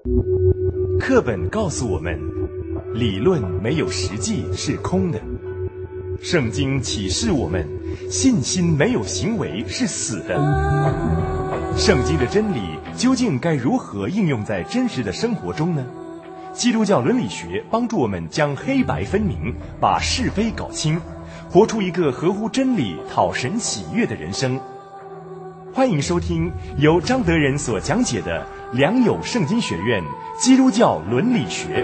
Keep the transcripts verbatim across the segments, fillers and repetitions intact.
课本告诉我们，理论没有实际是空的。圣经启示我们，信心没有行为是死的。圣经的真理究竟该如何应用在真实的生活中呢？基督教伦理学帮助我们将黑白分明，把是非搞清，活出一个合乎真理、讨神喜悦的人生。欢迎收听由张德仁所讲解的良友圣经学院基督教伦理学。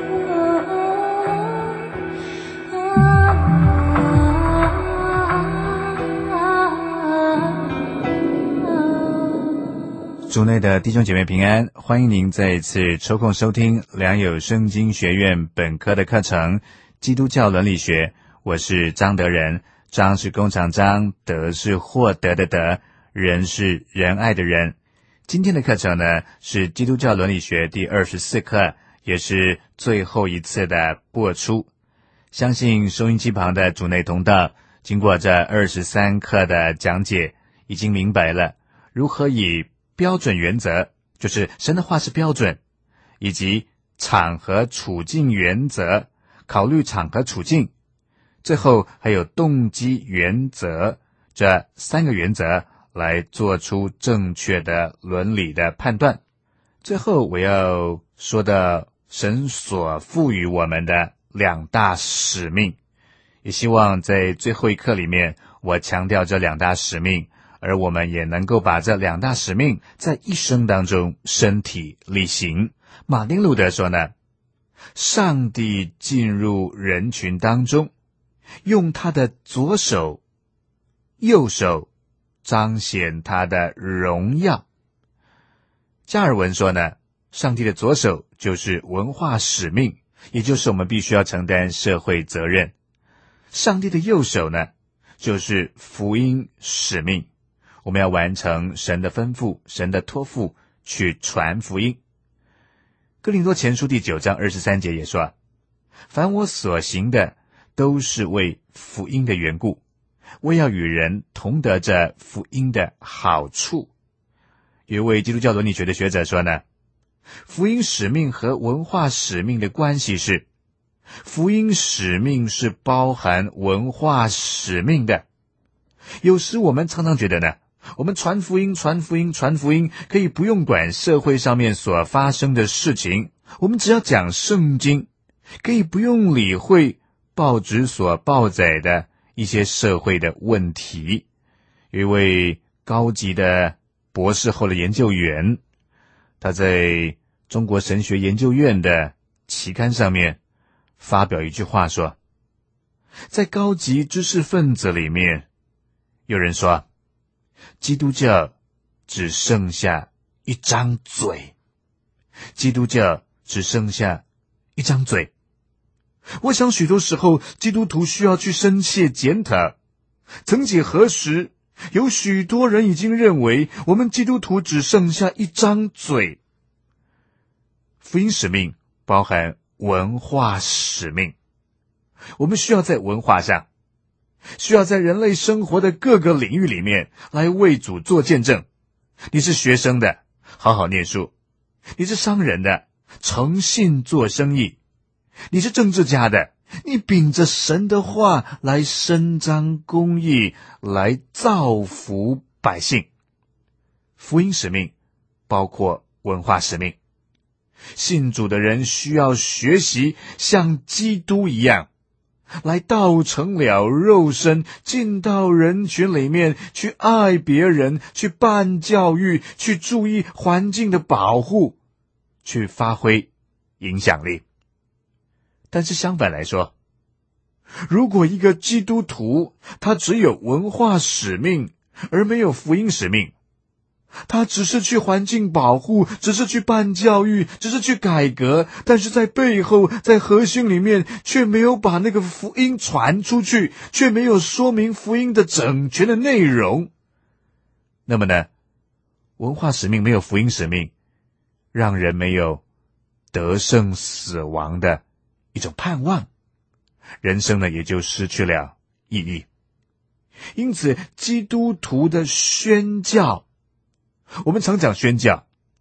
主内的弟兄姐妹平安，欢迎您再一次抽空收听良友圣经学院本科的课程基督教伦理学。我是张德仁，张是工厂张，德是获得的德，仁是仁爱的仁。今天的课程呢，是基督教伦理学第二十四课，也是最后一次的播出。相信收音机旁的主内同道，经过这二十三课的讲解，已经明白了如何以标准原则，就是神的话是标准，以及场合处境原则，考虑场合处境，最后还有动机原则，这三个原则来做出正确的伦理的判断。最后我要说的神所赋予我们的两大使命，也希望在最后一课里面我强调这两大使命，而我们也能够把这两大使命在一生当中身体力行。马丁路德说呢，上帝进入人群当中，用他的左手右手彰显他的荣耀。加尔文说呢，上帝的左手就是文化使命，也就是我们必须要承担社会责任。上帝的右手呢，就是福音使命，我们要完成神的吩咐，神的托付，去传福音。哥林多前书第九章二十三节也说，凡我所行的都是为福音的缘故，我要与人同得这福音的好处。有一位基督教伦理学的学者说呢，福音使命和文化使命的关系是，福音使命是包含文化使命的。有时我们常常觉得呢，我们传福音传福音传福音可以不用管社会上面所发生的事情，我们只要讲圣经，可以不用理会报纸所报载的一些社会的问题。有一位高级的博士后的研究员，他在中国神学研究院的期刊上面发表一句话说，在高级知识分子里面，有人说基督教只剩下一张嘴，基督教只剩下一张嘴。我想许多时候基督徒需要去深切检讨，曾几何时有许多人已经认为我们基督徒只剩下一张嘴。福音使命包含文化使命，我们需要在文化上，需要在人类生活的各个领域里面来为主做见证。你是学生的，好好念书；你是商人的，诚信做生意；你是政治家的，你秉着神的话来伸张公义，来造福百姓。福音使命包括文化使命，信主的人需要学习像基督一样，来道成了肉身，进到人群里面去爱别人，去办教育，去注意环境的保护，去发挥影响力。但是相反来说，如果一个基督徒他只有文化使命而没有福音使命，他只是去环境保护，只是去办教育，只是去改革，但是在背后，在核心里面却没有把那个福音传出去，却没有说明福音的整全的内容。那么呢，文化使命没有福音使命，让人没有得胜死亡的一种盼望，人生呢也就失去了意义。因此基督徒的宣教，我们常讲宣教，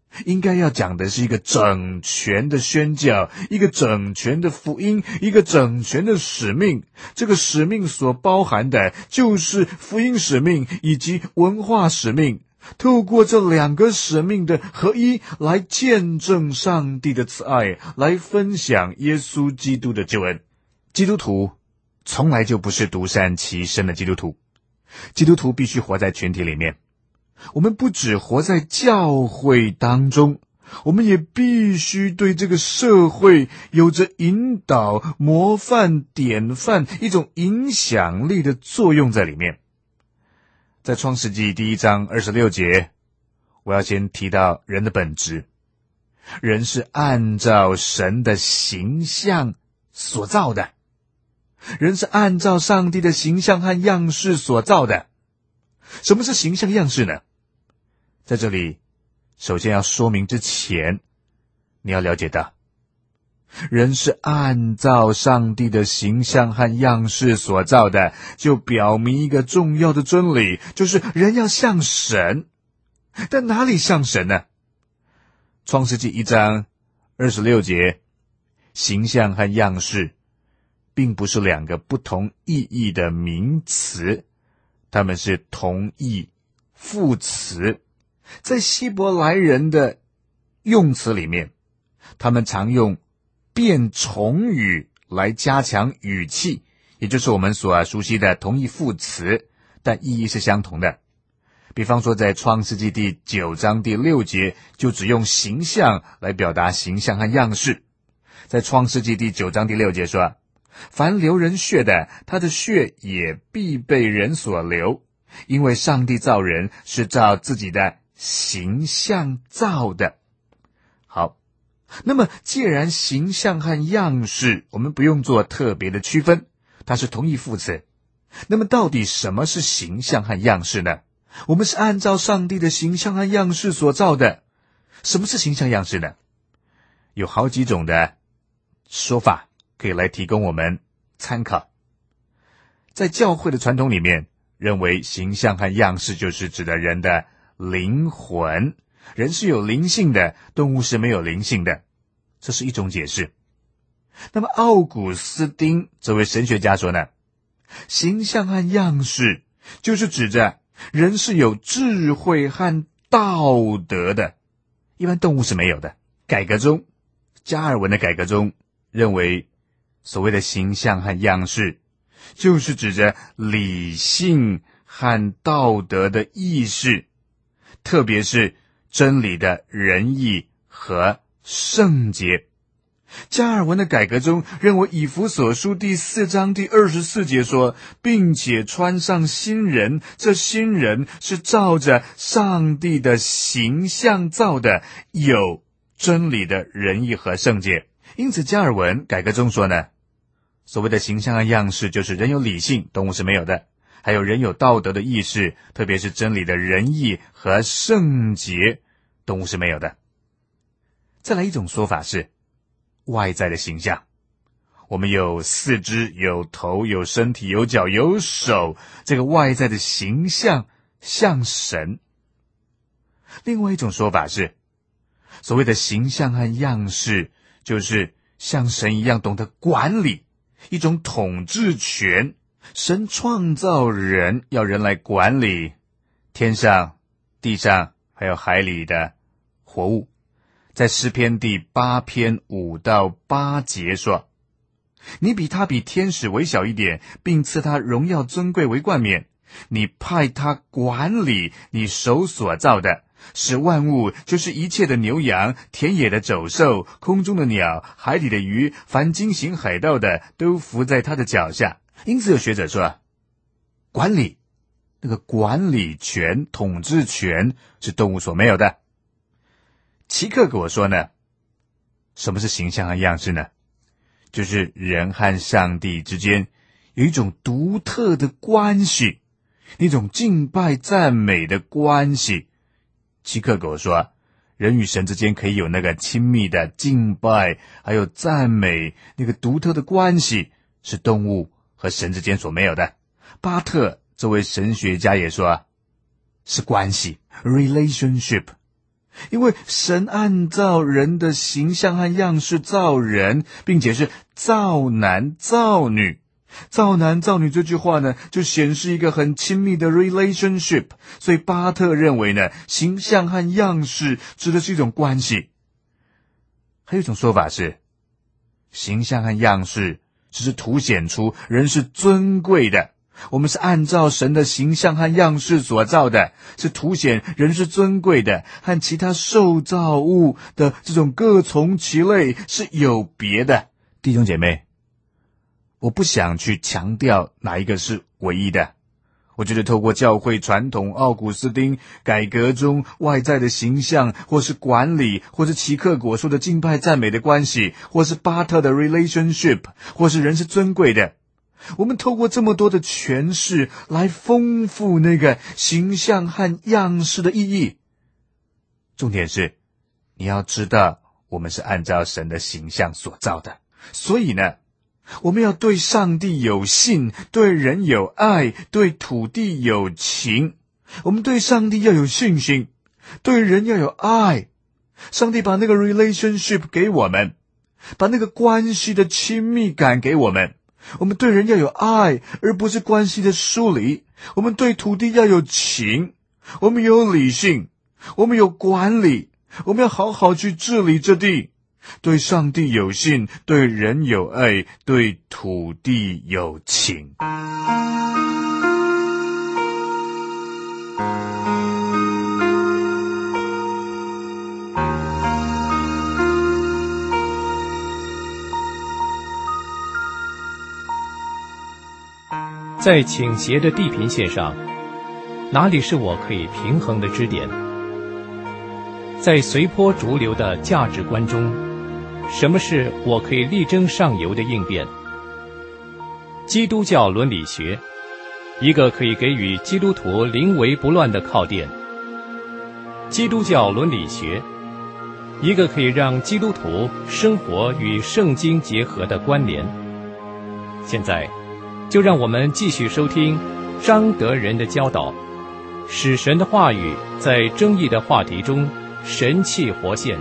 应该要讲的是一个整全的宣教，一个整全的福音，一个整全的使命。这个使命所包含的就是福音使命以及文化使命，透过这两个使命的合一，来见证上帝的慈爱，来分享耶稣基督的救恩。基督徒从来就不是独善其身的基督徒，基督徒必须活在群体里面。我们不只活在教会当中，我们也必须对这个社会有着引导、模范、典范，一种影响力的作用在里面。在创世纪第一章二十六节，我要先提到人的本质。人是按照神的形象所造的，人是按照上帝的形象和样式所造的。什么是形象样式呢？在这里，首先要说明之前，你要了解到，人是按照上帝的形象和样式所造的，就表明一个重要的真理，就是人要像神。但哪里像神呢？创世纪一章二十六节，形象和样式并不是两个不同意义的名词，它们是同义副词。在希伯来人的用词里面，他们常用变重语来加强语气，也就是我们所熟悉的同义副词，但意义是相同的。比方说在创世纪第九章第六节，就只用形象来表达形象和样式。在创世纪第九章第六节说，凡流人血的，他的血也必被人所流，因为上帝造人是照自己的形象造的。好，那么既然形象和样式我们不用做特别的区分，它是同义副词，那么到底什么是形象和样式呢？我们是按照上帝的形象和样式所造的。什么是形象样式呢？有好几种的说法可以来提供我们参考。在教会的传统里面，认为形象和样式就是指的人的灵魂，人是有灵性的，动物是没有灵性的，这是一种解释。那么奥古斯丁这位神学家说呢，形象和样式就是指着人是有智慧和道德的，一般动物是没有的。改革中，加尔文的改革中认为，所谓的形象和样式就是指着理性和道德的意识，特别是真理的仁义和圣洁。加尔文的改革中认为，以弗所书第四章第二十四节说，并且穿上新人，这新人是照着上帝的形象造的，有真理的仁义和圣洁。因此加尔文改革中说呢，所谓的形象和样式就是人有理性，动物是没有的，还有人有道德的意识，特别是真理的仁义和圣洁，动物是没有的。再来一种说法是外在的形象，我们有四肢，有头，有身体，有脚，有手，这个外在的形象像神。另外一种说法是，所谓的形象和样式就是像神一样懂得管理，一种统治权。神创造人，要人来管理天上、地上还有海里的活物。在诗篇第八篇五到八节说，你比他比天使微小一点，并赐他荣耀尊贵为冠冕。你派他管理你手所造的，使万物，就是一切的牛羊、田野的走兽、空中的鸟、海里的鱼，凡经行海道的，都伏在他的脚下。因此有学者说，管理，那个管理权、统治权是动物所没有的。齐克给我说呢，什么是形象和样式呢？就是人和上帝之间有一种独特的关系，一种敬拜赞美的关系。齐克给我说，人与神之间可以有那个亲密的敬拜，还有赞美，那个独特的关系是动物和神之间所没有的。巴特这位神学家也说，是关系 relationship。 因为神按照人的形象和样式造人，并且是造男造女。造男造女这句话呢，就显示一个很亲密的 relationship， 所以巴特认为呢，形象和样式指的是一种关系。还有一种说法是，形象和样式只是凸显出人是尊贵的，我们是按照神的形象和样式所造的，是凸显人是尊贵的，和其他受造物的这种各从其类是有别的。弟兄姐妹，我不想去强调哪一个是唯一的。我觉得透过教会传统奥古斯丁改革中外在的形象，或是管理，或是齐克果说的敬拜赞美的关系，或是巴特的 relationship， 或是人是尊贵的，我们透过这么多的诠释来丰富那个形象和样式的意义。重点是你要知道我们是按照神的形象所造的，所以呢我们要对上帝有信，对人有爱，对土地有情。我们对上帝要有信心，对人要有爱。上帝把那个 relationship 给我们，把那个关系的亲密感给我们。我们对人要有爱，而不是关系的疏离。我们对土地要有情，我们有理性，我们有管理，我们要好好去治理这地。对上帝有信，对人有爱，对土地有情。 在倾斜的地平线上，哪里是我可以平衡的支点？在随波逐流的价值观中，什么是我可以力争上游的应变？基督教伦理学，一个可以给予基督徒临危不乱的靠垫。基督教伦理学，一个可以让基督徒生活与圣经结合的关联。现在，就让我们继续收听张德仁的教导，使神的话语在争议的话题中神气活现。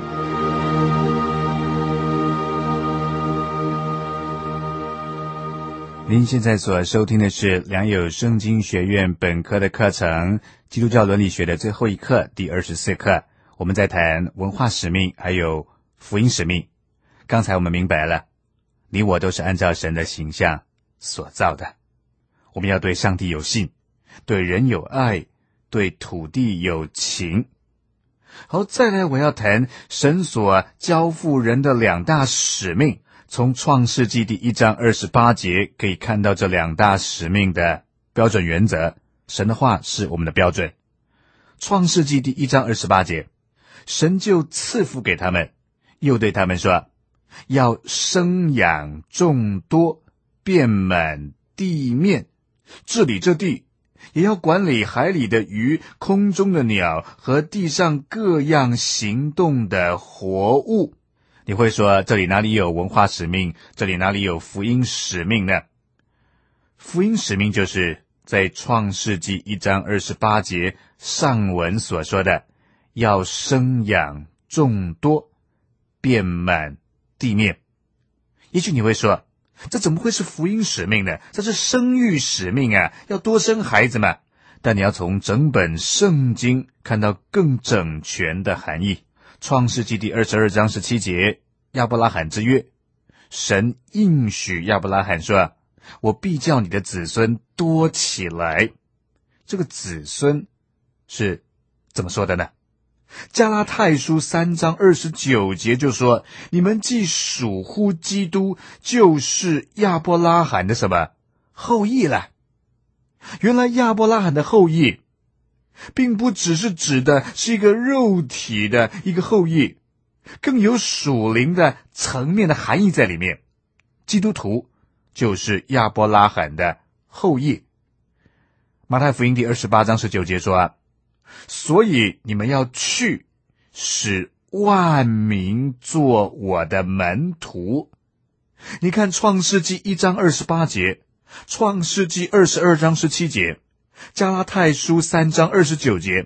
您现在所收听的是良友圣经学院本科的课程，基督教伦理学的最后一课，第二十四课。我们在谈文化使命还有福音使命。刚才我们明白了，你我都是按照神的形象所造的。我们要对上帝有信，对人有爱，对土地有情。好，再来我要谈神所交付人的两大使命。从创世纪第一章二十八节可以看到这两大使命的标准原则。神的话是我们的标准。创世纪第一章二十八节，神就赐福给他们，又对他们说，要生养众多，遍满地面，治理这地，也要管理海里的鱼，空中的鸟和地上各样行动的活物。你会说，这里哪里有文化使命，这里哪里有福音使命呢？福音使命就是在创世纪一章二十八节上文所说的，要生养众多，遍满地面。也许你会说，这怎么会是福音使命呢？这是生育使命啊，要多生孩子嘛。但你要从整本圣经看到更整全的含义。创世纪第二十二章十七节，亚伯拉罕之约，神应许亚伯拉罕说，我必叫你的子孙多起来。这个子孙是怎么说的呢？加拉太书三章二十九节就说，你们既属乎基督，就是亚伯拉罕的什么后裔了。原来亚伯拉罕的后裔并不只是指的是一个肉体的一个后裔，更有属灵的层面的含义在里面。基督徒就是亚伯拉罕的后裔。马太福音第二十八章十九节说，所以你们要去，使万民做我的门徒。你看创世纪一章二十八节，创世纪二十二章十七节，加拉太书三章二十九节，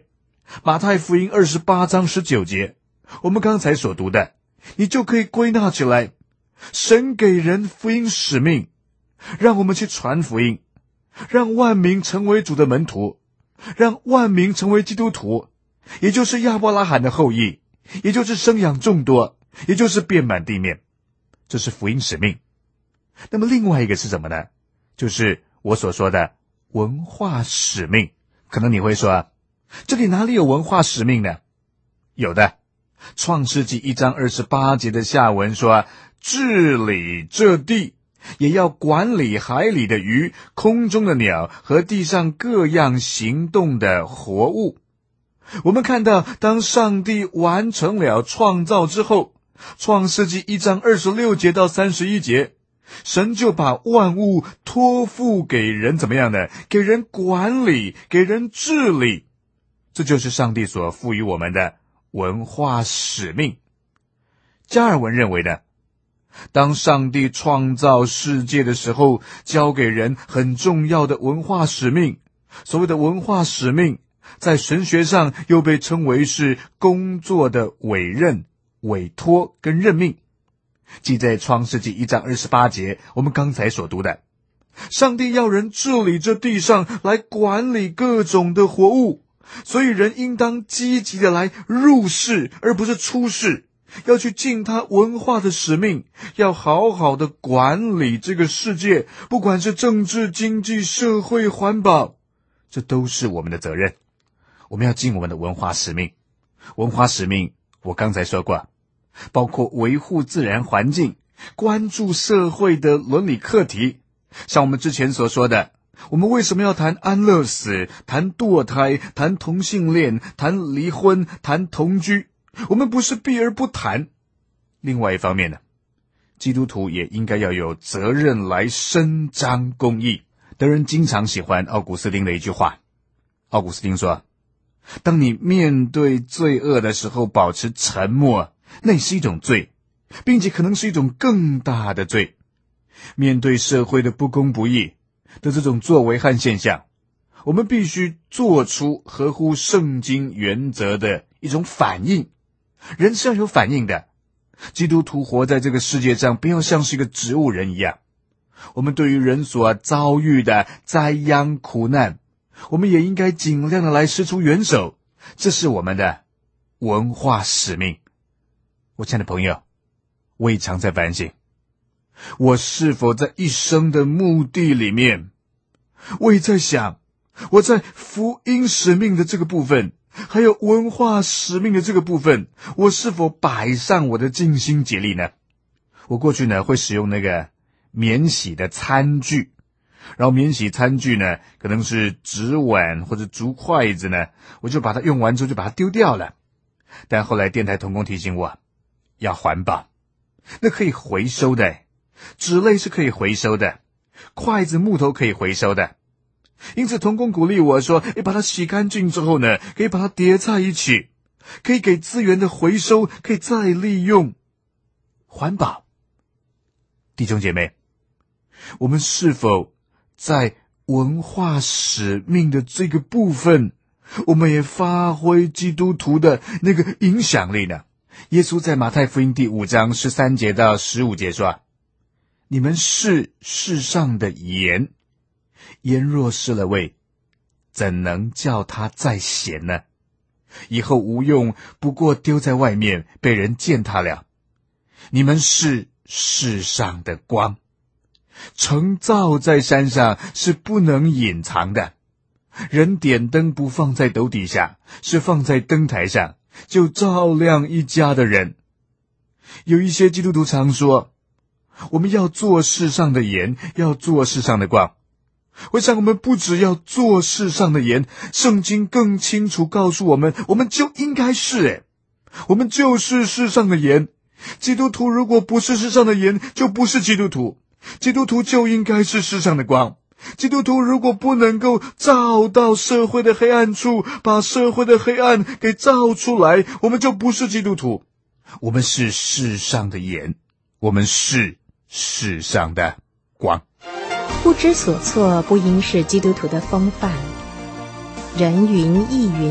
马太福音二十八章十九节，我们刚才所读的，你就可以归纳起来，神给人福音使命，让我们去传福音，让万民成为主的门徒，让万民成为基督徒，也就是亚伯拉罕的后裔，也就是生养众多，也就是遍满地面。这是福音使命。那么另外一个是什么呢？就是我所说的文化使命。可能你会说，这里哪里有文化使命呢？有的，创世纪一章二十八节的下文说，治理这地，也要管理海里的鱼，空中的鸟和地上各样行动的活物。我们看到，当上帝完成了创造之后，创世纪一章二十六节到三十一节，神就把万物托付给人，怎么样呢？给人管理，给人治理。这就是上帝所赋予我们的文化使命。加尔文认为呢，当上帝创造世界的时候，交给人很重要的文化使命。所谓的文化使命，在神学上又被称为是工作的委任、委托跟任命。记在创世纪一章二十八节，我们刚才所读的，上帝要人治理这地上，来管理各种的活物，所以人应当积极的来入世，而不是出世，要去尽他文化的使命，要好好的管理这个世界，不管是政治、经济、社会、环保，这都是我们的责任。我们要尽我们的文化使命。文化使命我刚才说过，包括维护自然环境，关注社会的伦理课题。像我们之前所说的，我们为什么要谈安乐死，谈堕胎，谈同性恋，谈离婚，谈同居？我们不是避而不谈。另外一方面呢，基督徒也应该要有责任来伸张公义。德人经常喜欢奥古斯丁的一句话，奥古斯丁说，当你面对罪恶的时候保持沉默，那是一种罪，并且可能是一种更大的罪。面对社会的不公不义的这种作为和现象，我们必须做出合乎圣经原则的一种反应。人是要有反应的。基督徒活在这个世界上，不要像是一个植物人一样。我们对于人所遭遇的灾殃苦难，我们也应该尽量的来施出援手，这是我们的文化使命。我亲爱的朋友，我也常在反省，我是否在一生的目的里面，我也在想，我在福音使命的这个部分，还有文化使命的这个部分，我是否摆上我的尽心竭力呢？我过去呢会使用那个免洗的餐具，然后免洗餐具呢可能是纸碗或者竹筷子呢，我就把它用完之后就把它丢掉了。但后来电台同工提醒我要环保，那可以回收的，纸类是可以回收的，筷子木头可以回收的。因此同工鼓励我说，诶，把它洗干净之后呢，可以把它叠在一起，可以给资源的回收，可以再利用。环保。弟兄姐妹，我们是否在文化使命的这个部分，我们也发挥基督徒的那个影响力呢？耶稣在马太福音第五章十三节到十五节说，你们是世上的盐，盐若失了味，怎能叫它再咸呢？以后无用，不过丢在外面，被人践踏了。你们是世上的光，城造在山上，是不能隐藏的。人点灯不放在斗底下，是放在灯台上，就照亮一家的人。有一些基督徒常说，我们要做世上的盐，要做世上的光。我想我们不只要做世上的盐，圣经更清楚告诉我们，我们就应该是诶，我们就是世上的盐。基督徒如果不是世上的盐，就不是基督徒。基督徒就应该是世上的光。基督徒如果不能够照到社会的黑暗处，把社会的黑暗给照出来，我们就不是基督徒。我们是世上的盐，我们是世上的光。 不知所措不应是基督徒的风范。人云亦云，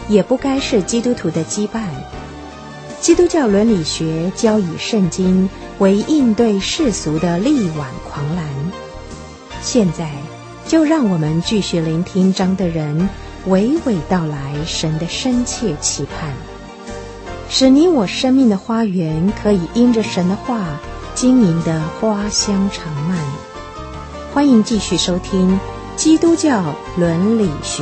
也不该是基督徒的羁绊。基督教伦理学教以圣经为应对世俗的力挽狂澜。现在就让我们继续聆听张德仁娓娓道来神的深切期盼，使你我生命的花园可以因着神的话经营的花香长漫。欢迎继续收听基督教伦理学。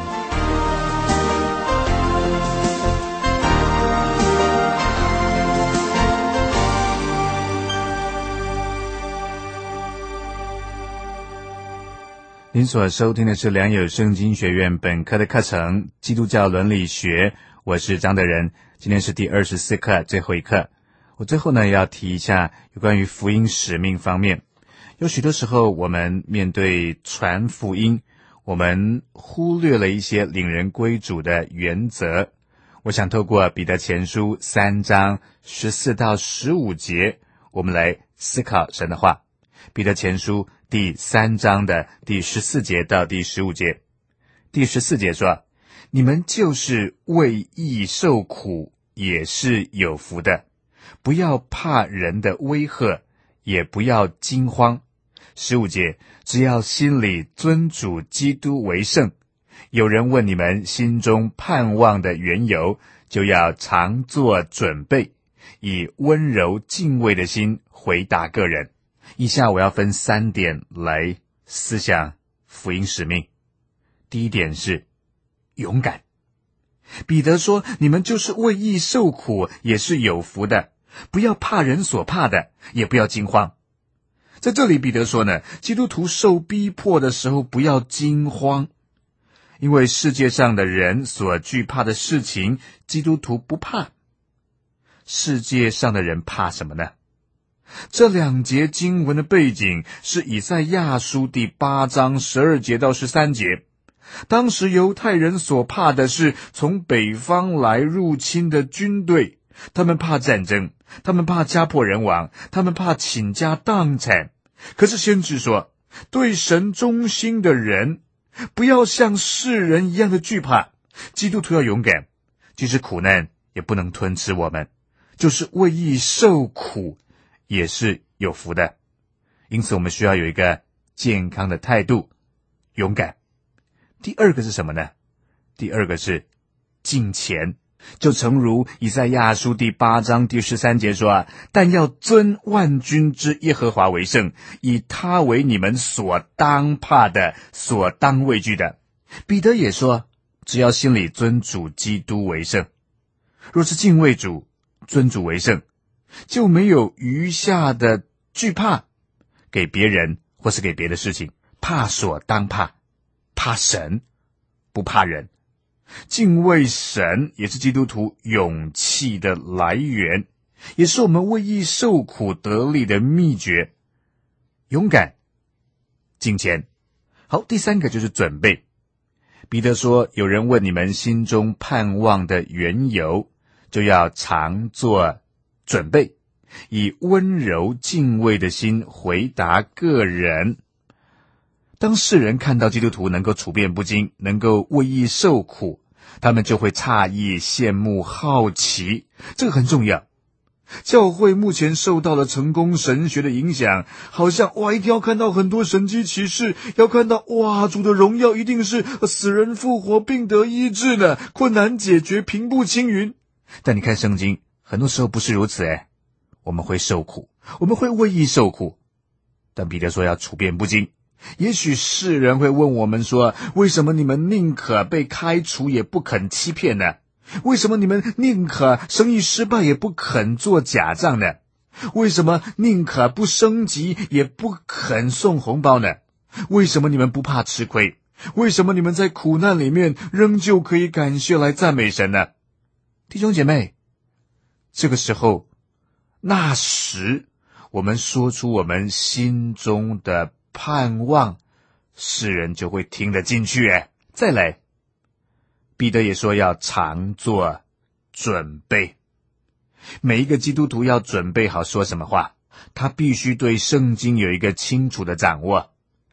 您所收听的是良友圣经学院本科的课程《基督教伦理学》，我是张德仁。今天是第二十四课，最后一课。我最后呢要提一下有关于福音使命方面。有许多时候我们面对传福音，我们忽略了一些领人归主的原则。我想透过彼得前书三章十四到十五节，我们来思考神的话。彼得前书第三章的第十四节到第十五节。第十四节说，你们就是为义受苦，也是有福的，不要怕人的威吓，也不要惊慌。十五节，只要心里尊主基督为圣。有人问你们心中盼望的缘由，就要常做准备，以温柔敬畏的心回答个人。以下我要分三点来思想福音使命。第一点是勇敢。彼得说，你们就是为义受苦，也是有福的，不要怕人所怕的，也不要惊慌。在这里彼得说呢，基督徒受逼迫的时候不要惊慌，因为世界上的人所惧怕的事情，基督徒不怕。世界上的人怕什么呢？这两节经文的背景是以赛亚书第八章十二节到十三节。当时犹太人所怕的是从北方来入侵的军队，他们怕战争，他们怕家破人亡，他们怕倾家荡产。可是先知说，对神忠心的人不要像世人一样的惧怕，基督徒要勇敢，即使苦难也不能吞吃我们，就是为义受苦也是有福的。因此我们需要有一个健康的态度，勇敢。第二个是什么呢？第二个是敬虔。就诚如以赛亚书第八章第十三节说，但要尊万军之耶和华为圣，以他为你们所当怕的，所当畏惧的。彼得也说，只要心里尊主基督为圣。若是敬畏主，尊主为圣，就没有余下的惧怕，给别人或是给别的事情，怕所当怕，怕神，不怕人。敬畏神也是基督徒勇气的来源，也是我们为义受苦得力的秘诀。勇敢，敬虔。好，第三个就是准备。彼得说，有人问你们心中盼望的缘由，就要常做准备，以温柔敬畏的心回答个人。当世人看到基督徒能够处变不惊，能够为义受苦，他们就会诧异、羡慕、好奇，这个很重要。教会目前受到了成功神学的影响，好像哇，一定要看到很多神迹奇事，要看到哇，主的荣耀一定是死人复活、病得医治呢，困难解决、平步青云。但你看圣经，很多时候不是如此诶，我们会受苦，我们会为义受苦，但彼得说要处变不惊。也许世人会问我们说，为什么你们宁可被开除也不肯欺骗呢？为什么你们宁可生意失败也不肯做假账呢？为什么宁可不升级也不肯送红包呢？为什么你们不怕吃亏？为什么你们在苦难里面仍旧可以感谢来赞美神呢？弟兄姐妹，这个时候，那时我们说出我们心中的盼望，世人就会听得进去诶。再来，彼得也说要常做准备。每一个基督徒要准备好说什么话，他必须对圣经有一个清楚的掌握。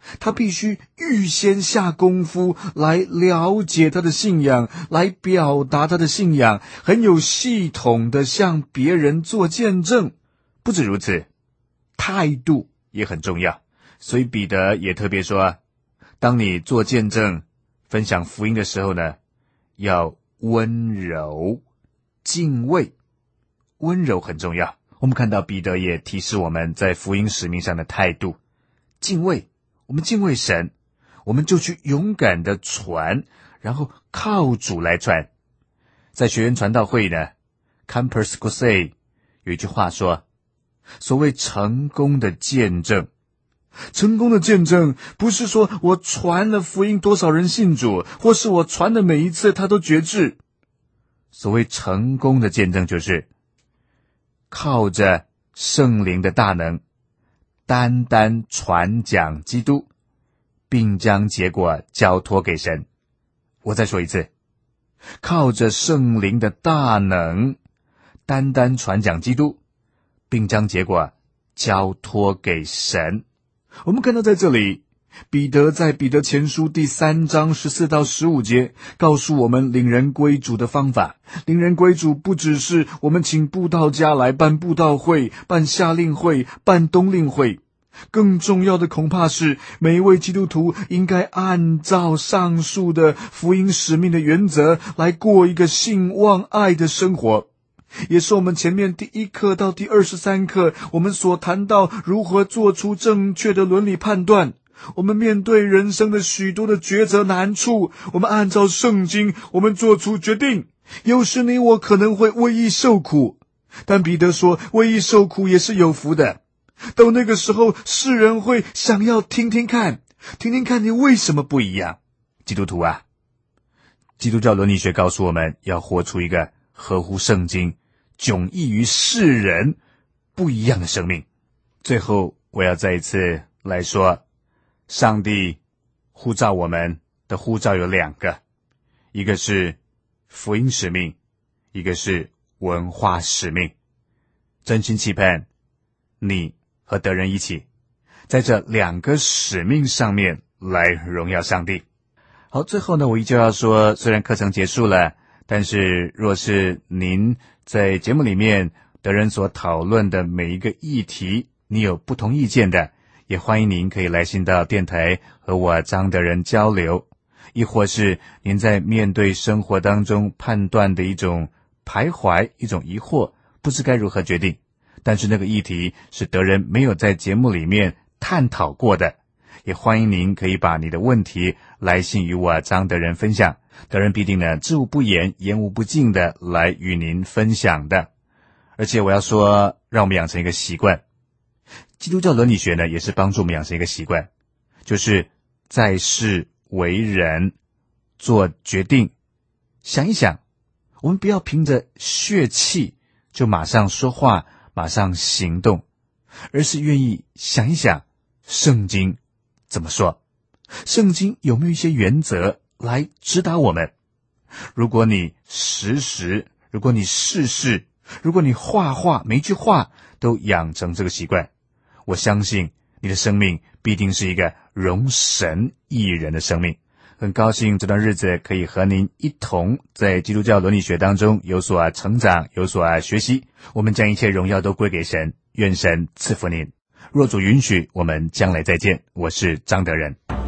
他必须预先下功夫来了解他的信仰，来表达他的信仰，很有系统的向别人做见证。不止如此，态度也很重要。所以彼得也特别说，当你做见证分享福音的时候呢，要温柔敬畏。温柔很重要。我们看到彼得也提示我们在福音使命上的态度，敬畏。我们敬畏神，我们就去勇敢的传，然后靠主来传。在学园传道会呢 Campus Crusade 有一句话说，所谓成功的见证，成功的见证不是说我传了福音多少人信主，或是我传的每一次他都觉志。所谓成功的见证，就是靠着圣灵的大能，单单传讲基督，并将结果交托给神。我再说一次，靠着圣灵的大能，单单传讲基督，并将结果交托给神。我们看到在这里，彼得在彼得前书第三章十四到十五节告诉我们领人归主的方法。领人归主不只是我们请布道家来办布道会、办夏令会、办冬令会，更重要的恐怕是每一位基督徒应该按照上述的福音使命的原则来过一个信望爱的生活。也是我们前面第一课到第二十三课我们所谈到如何做出正确的伦理判断。我们面对人生的许多的抉择难处，我们按照圣经我们做出决定。有时你我可能会为义受苦，但彼得说为义受苦也是有福的。到那个时候，世人会想要听听看，听听看你为什么不一样。基督徒啊，基督教伦理学告诉我们要活出一个合乎圣经、迥异于世人不一样的生命。最后我要再一次来说，上帝呼召我们的呼召有两个，一个是福音使命，一个是文化使命。真心期盼你和德人一起在这两个使命上面来荣耀上帝。好，最后呢，我依旧要说，虽然课程结束了，但是若是您在节目里面德人所讨论的每一个议题，你有不同意见的，也欢迎您可以来信到电台和我张德仁交流。亦或是您在面对生活当中判断的一种徘徊、一种疑惑，不知该如何决定，但是那个议题是德人没有在节目里面探讨过的，也欢迎您可以把你的问题来信与我张德仁分享。德仁必定呢知无不言，言无不尽的来与您分享的。而且我要说，让我们养成一个习惯，基督教伦理学呢也是帮助我们养成一个习惯，就是在世为人做决定，想一想，我们不要凭着血气就马上说话，马上行动，而是愿意想一想圣经怎么说，圣经有没有一些原则来指导我们。如果你时时，如果你事事，如果你画画，每一句话都养成这个习惯，我相信你的生命必定是一个荣神益人的生命。很高兴这段日子可以和您一同在基督教伦理学当中有所成长，有所学习。我们将一切荣耀都归给神，愿神赐福您。若主允许，我们将来再见。我是张德仁。